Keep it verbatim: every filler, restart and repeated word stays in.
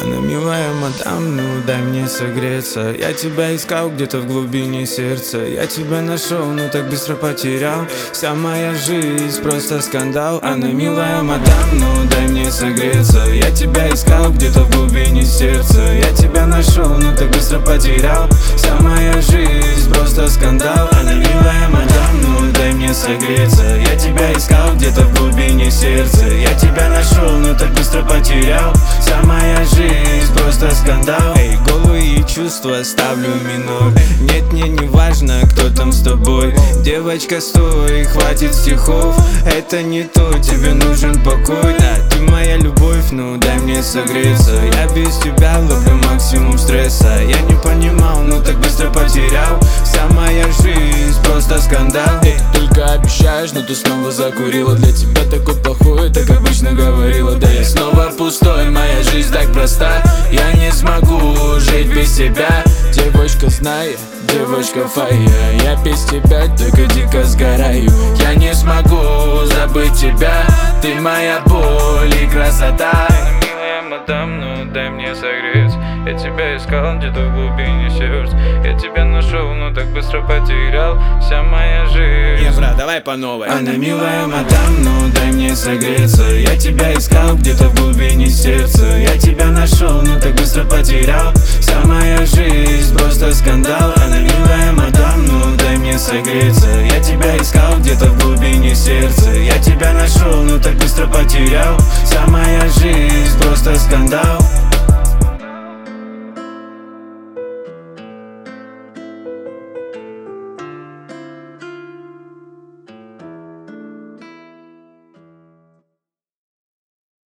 Она милая мадам, ну дай мне согреться. Я тебя искал где-то в глубине сердца. Я тебя нашел, но так быстро потерял. Вся моя жизнь просто скандал. Она милая мадам, ну дай мне согреться. Я тебя искал где-то в глубине сердца. Я тебя нашел, но так быстро потерял. Вся моя жизнь просто скандал. Она милая мадам, ну дай мне согреться. Я тебя искал где-то в глубине сердца. Я тебя нашел, но так быстро потерял. Вся моя жизнь просто скандал. Эй, голые чувства ставлю минор. Нет, мне не важно, кто там с тобой. Девочка, стой, хватит стихов. Это не то, тебе нужен покой. Да, ты моя любовь, ну дай мне согреться. Я без тебя ловлю максимум стресса. Я не понимал, но так быстро потерял. Вся моя жизнь просто скандал. Эй, только обещаешь, но ты снова закурила. Для тебя такой плохой, так обычно говорила. Да я снова пустой, моя жизнь так проста. Я не смогу жить без тебя. Девочка, знай, девочка фая. Я без тебя только дико сгораю. Я не смогу забыть тебя. Ты моя боль и красота. Милая мадам, ну дай мне согреться. Я тебя искал где-то в глубине сердца. Я тебя нашел, но так быстро потерял. Вся моя жизнь. Не, брат, давай по новой. Она милая мадам, ну дай мне согреться. Я тебя искал где-то в глубине сердца. Я тебя нашел, но так быстро потерял. Вся моя жизнь просто скандал. Она милая мадам, ну дай мне согреться. Я тебя искал где-то в глубине сердца. Я тебя нашел, но так быстро потерял. Вся моя жизнь просто скандал.